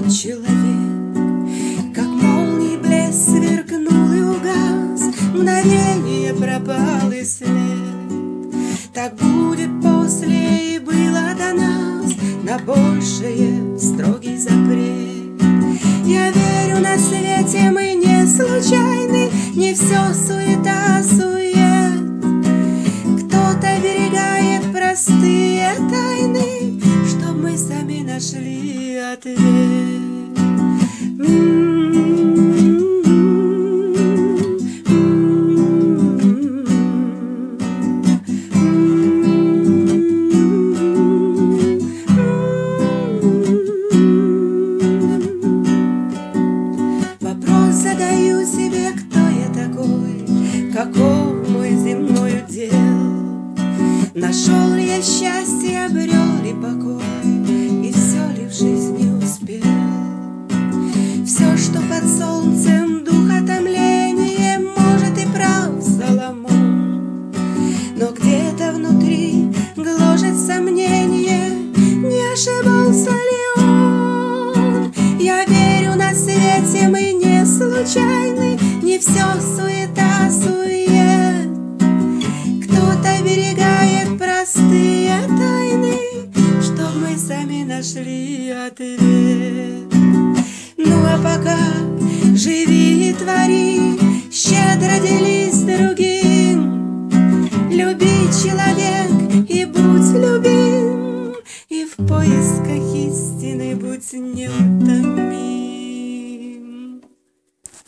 человек, как молнией блеск сверкнул и угас, мгновение пропал и след. Так будет после, и было до нас на большее строгий запрет. Я верю, на свете мы не случайны, не все суета, сует. Кто-то берегает простые тайны, чтоб мы сами нашли ответ. Задаю себе, кто я такой, каков мой земной удел. Нашел ли я счастье, обрел ли покой, и все ли в жизни успел? Все, что под солнцем дух отомления, может, и прав Соломон. Но где-то внутри гложет сомнение, не ошибался ли он? Я верю, на свете мы не случайны, не все суета, сует. Кто-то берегает простые тайны, чтоб мы сами нашли ответ. Ну а пока живи и твори, щедро дели